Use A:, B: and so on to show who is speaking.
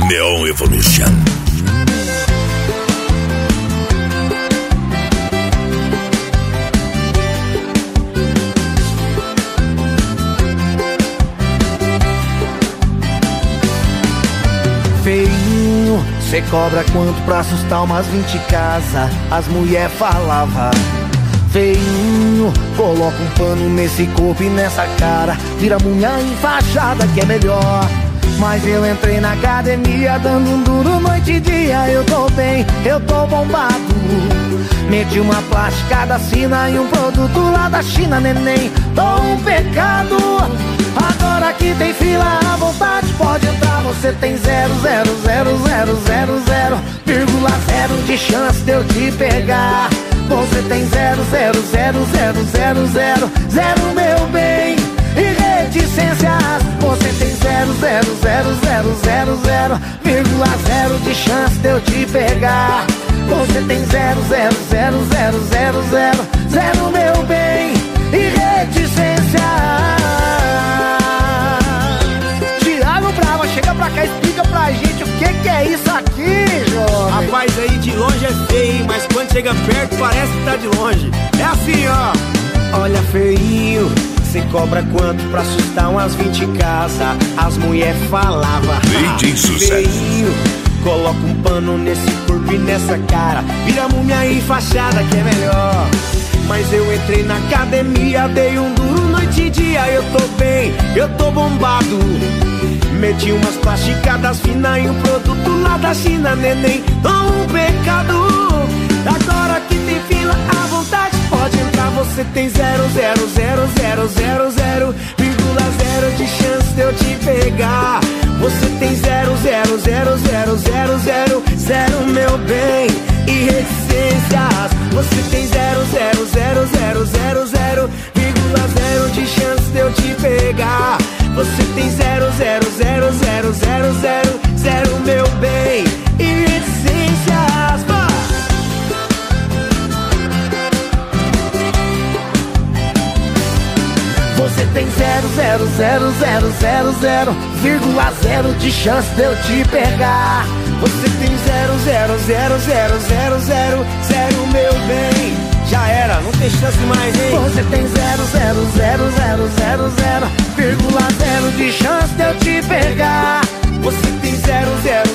A: Neon Evolution.
B: Feinho, cê cobra quanto pra assustar umas 20 casas? As mulher falava. Feinho, coloca um pano nesse corpo e nessa cara, vira mulher enfaixada que é melhor. Mas eu entrei na academia dando um duro noite e dia. Eu tô bem, eu tô bombado. Meti uma plasticada fina e um produto lá da China, neném, tô um pecado. Agora que tem fila à vontade, pode entrar. Você tem 0,00000,0 de chance de eu te pegar. Você tem 0,00000,0 meu bem, e reticências. Você tem 0,00000,0 de chance de eu te pegar. Você tem 0,00000,0 meu bem, e reticências. Thiago Brava, chega pra cá e explica pra gente o que é isso aqui, jovem.
C: Rapaz, aí de longe é feio, mas quando chega perto parece que tá de longe. É assim, ó.
B: Olha, feinho, cê cobra quanto pra assustar umas 20 casas? As mulher falava.
A: Feio,
B: coloca um pano nesse corpo e nessa cara, vira múmia enfaixada que é melhor. Mas eu entrei na academia, dei um duro noite e dia. Eu tô bem, eu tô bombado. Meti umas plasticadas finas e um produto lá da China, neném, tô um pecado. Agora que tem fila à vontade, pode entrar. Você tem 0,00000,0 de chance de eu te pegar. Você tem 0,00000,0 meu bem, e reticências. Você tem 0,00000,0 de chance de eu te pegar. Você tem 0,00000,0 meu bem, e reticências. Você tem 0,00000,0 de chance de eu te pegar. Você tem 0,00000,0 meu bem, já era, não tem chance mais, hein? Você tem 0,00000,0 de chance de eu te pegar. Você tem 0,00000,0